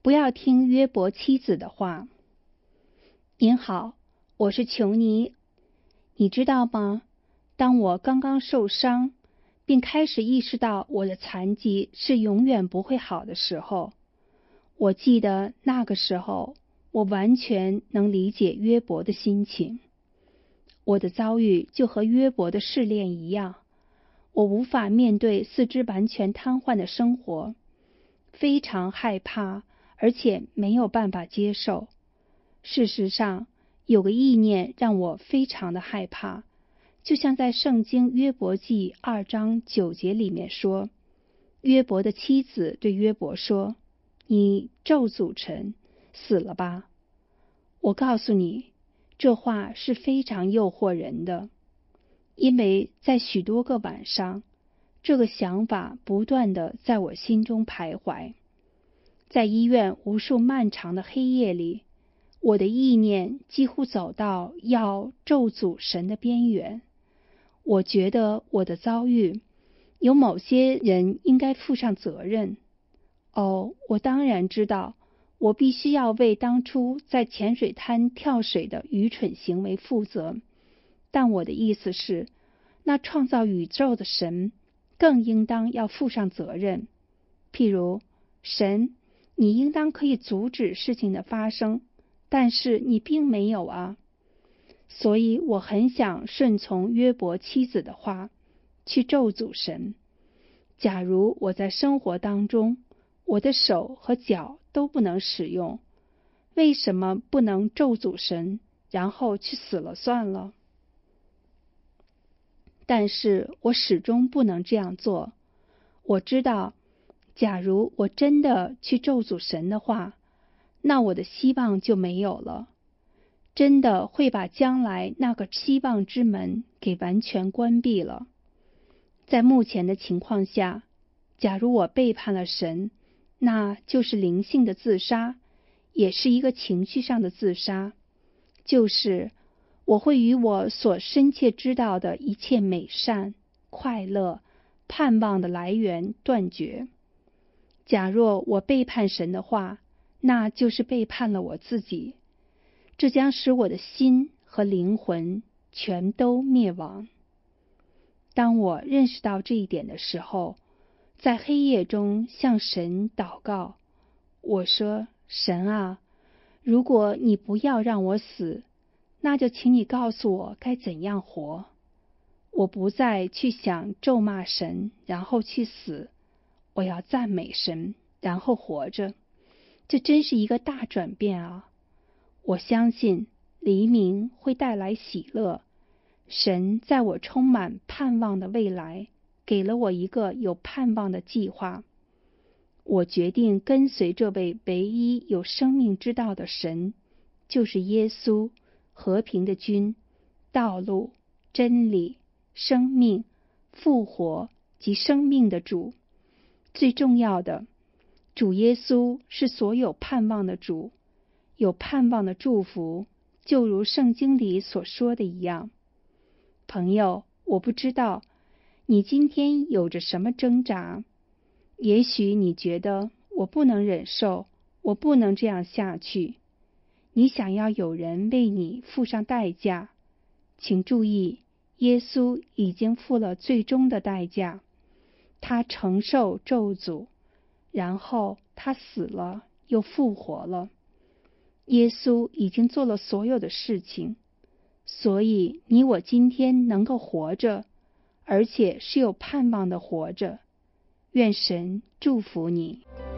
不要听约伯妻子的话。您好，我是琼尼。你知道吗？当我刚刚受伤，并开始意识到我的残疾是永远不会好的时候，我记得那个时候，我完全能理解约伯的心情。我的遭遇就和约伯的试炼一样，我无法面对四肢完全瘫痪的生活，非常害怕，而且没有办法接受。事实上，有个意念让我非常的害怕，就像在圣经约伯记2章9节里面说，约伯的妻子对约伯说：你咒诅神，死了吧。我告诉你，这话是非常诱惑人的，因为在许多个晚上，这个想法不断地在我心中徘徊。在医院无数漫长的黑夜里，我的意念几乎走到要咒诅神的边缘。我觉得我的遭遇，有某些人应该负上责任。我当然知道，我必须要为当初在浅水滩跳水的愚蠢行为负责。但我的意思是，那创造宇宙的神更应当要负上责任。譬如，神，你应当可以阻止事情的发生，但是你并没有啊。所以我很想顺从约伯妻子的话，去咒诅神。假如我在生活当中，我的手和脚都不能使用，为什么不能咒诅神，然后去死了算了？但是我始终不能这样做。我知道，假如我真的去咒诅神的话，那我的希望就没有了，真的会把将来那个希望之门给完全关闭了。在目前的情况下，假如我背叛了神，那就是灵性的自杀，也是一个情绪上的自杀，就是我会与我所深切知道的一切美善、快乐、盼望的来源断绝。假若我背叛神的话，那就是背叛了我自己，这将使我的心和灵魂全都灭亡。当我认识到这一点的时候，在黑夜中向神祷告，我说：神啊，如果你不要让我死，那就请你告诉我该怎样活。我不再去想咒骂神，然后去死，我要赞美神，然后活着。这真是一个大转变啊！我相信黎明会带来喜乐。神在我充满盼望的未来，给了我一个有盼望的计划。我决定跟随这位唯一有生命之道的神，就是耶稣，和平的君，道路、真理、生命、复活及生命的主。最重要的，主耶稣是所有盼望的主，有盼望的祝福，就如圣经里所说的一样。朋友，我不知道你今天有着什么挣扎。也许你觉得我不能忍受，我不能这样下去。你想要有人为你付上代价。请注意，耶稣已经付了最终的代价。他承受咒诅，然后他死了，又复活了。耶稣已经做了所有的事情，所以你我今天能够活着，而且是有盼望的活着。愿神祝福你。